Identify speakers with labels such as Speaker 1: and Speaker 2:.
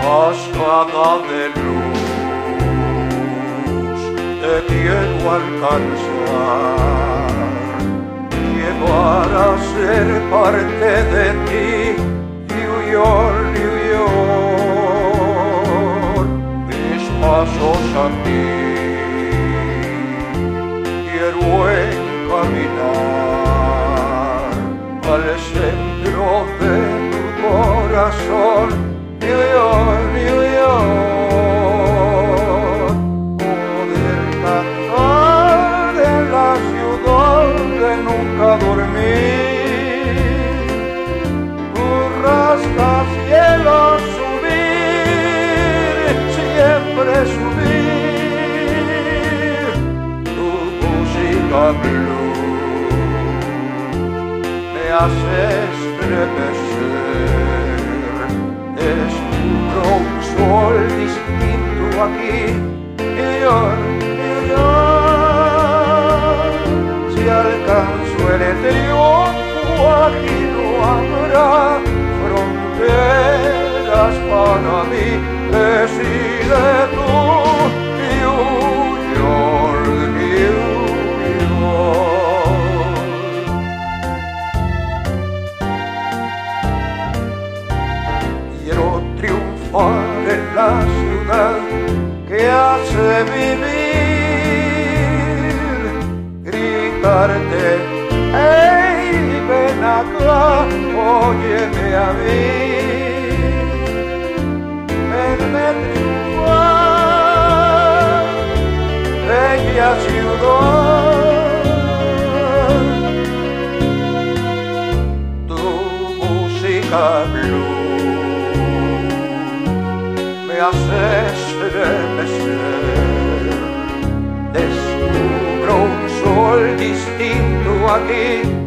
Speaker 1: Cascada de luz, te quiero alcanzar, llegar a ser parte de ti. New York, New York, mis pasos a ti quiero encaminar al centro de tu corazón. New York, New York, poder cantar en la ciudad de nunca dormir, tu rascacielos subir, siempre subir, tu música blues me hace estremecer. Descubro un sol distinto aquí, New York, New York. Si alcanzo el triunfo aquí no habrá fronteras para mí. Decide tú, New York, New York. Quiero triunfar en la ciudad que hace vivir, gritarte, hey, ven acá, óyeme a mí, venme triunfar, bella ciudad, tu música blues me hace estremecer. Descubro un sol distinto aquí.